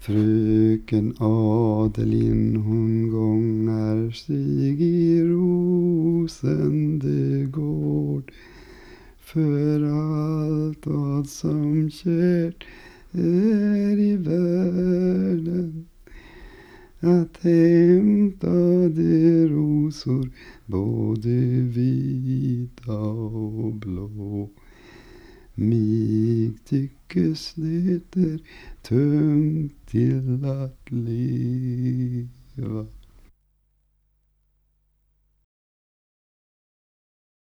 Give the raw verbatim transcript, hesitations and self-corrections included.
Fröken Adelin hon gångar sig i Rosendegård, för allt vad som kärt är i världen, att hämta de rosor både vita och blå. Mig tyckes det är tungt till att leva.